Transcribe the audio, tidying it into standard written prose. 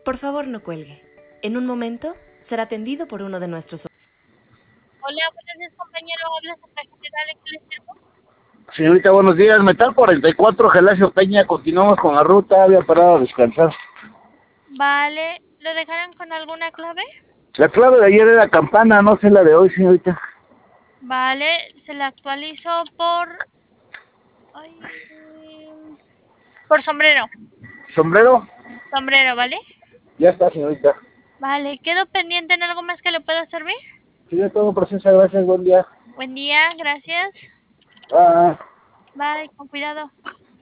Por favor, no cuelgue. En un momento será atendido por uno de nuestros... Hola, buenos días, compañero. Habla Secretaria General, ¿en qué le sirvo? Señorita, buenos días. Metal 44, Gelacio Peña. Continuamos con la ruta. Había parado a descansar. Vale, ¿lo dejaron con alguna clave? La clave de ayer era campana, no sé la de hoy, señorita. Vale, se la actualizo por... Ay, por sombrero. ¿Sombrero? Sombrero, ¿vale? Ya está, señorita. Vale, ¿quedo pendiente en algo más que le pueda servir? Sí, ya todo proceso. Gracias, buen día. Buen día, gracias. Ah. Bye, con cuidado.